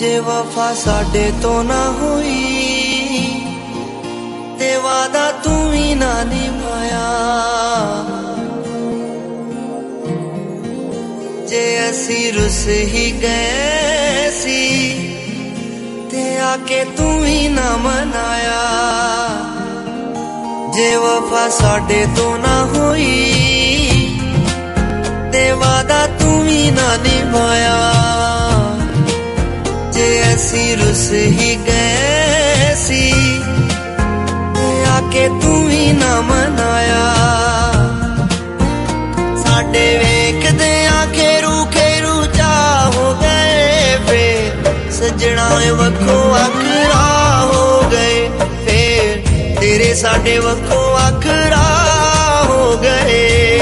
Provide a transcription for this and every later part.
जे वफा साडे तो ना हुई ते वादा तू ही ना निभाया। जे असी रुस ही गए सी ते आके तू ही ना मनाया। जे वफा साडे तो ना हुई ते वादा तू ही ना निभाया। जे असी रुस ही गए सी आके तू ही ना मनाया। साडे वेखदे खेरू खेरू जा हो गए फिर सजना वखो अखरा हो गए। फिर तेरे साडे वखो अखरा हो गए।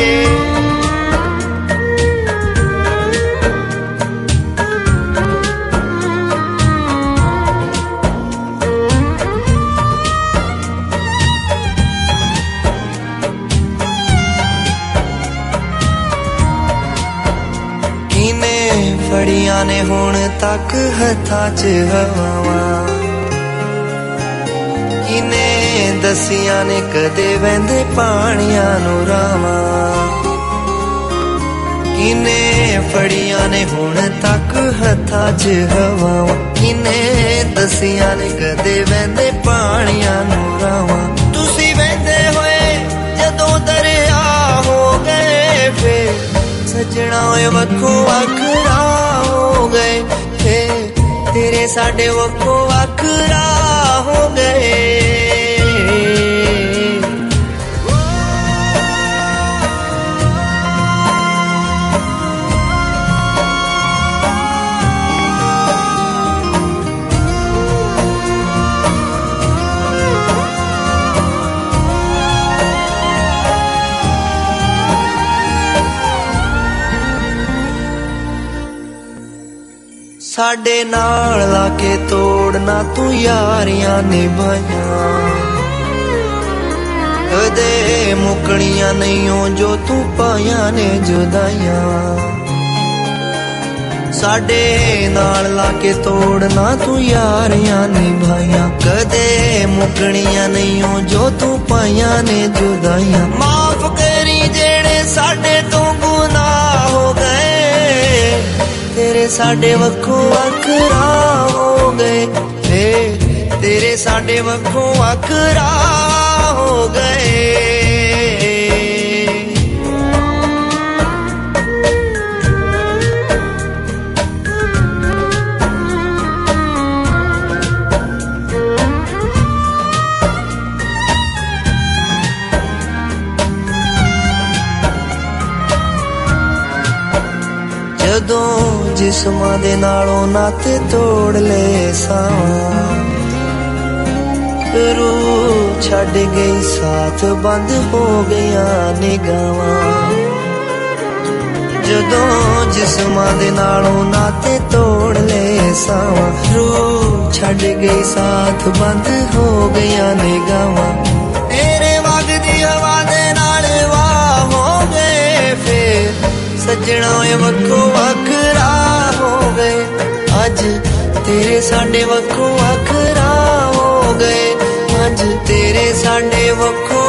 फड़िया ने हुण तक हथा च हवावां किने दसिया ने कदे वंदे पानिया नू रावां। किने फड़िया ने हुण तक हथा च हवावां किने दसिया ने कदे वंदे पानिया नू रावां। तुसी वंदे होए जदों दरिया हो गए फिर सजना वखो अखरा हो गए। तेरे साडे वखो अखरा हो गए। साडे नाल लाके तोड़ना तू यारियां निभाइया। कदे मुकनिया नहीं हो जो तू पाया ने जुदाइया। साडे नाल लाके तोड़ना तू यारियां निभाइया। कदे मुकनिया नहीं हो जो तू पाया ने जुदाइया। माफ करी जेड़े साडे तो गुनाह हो गए। तेरे साडे वखो अखरा हो गए। तेरे साडे वखो अखरा हो गए। जदों जिस्मां दे नालों नाते तोड़ ले सावां। रूह छड़ गई साथ बंद हो गया निगाहां। जदों जिस्मां दे नालों नाते तोड़ ले सावां। रूह छड़ गई साथ बंद हो गया निगाहां। तेरे वगदी हवा दे नाल वाह हो गए फिर सजना वखो अखरा हो गए। अज तेरे साडे वखो अखरा हो गए। अज तेरे साडे वखो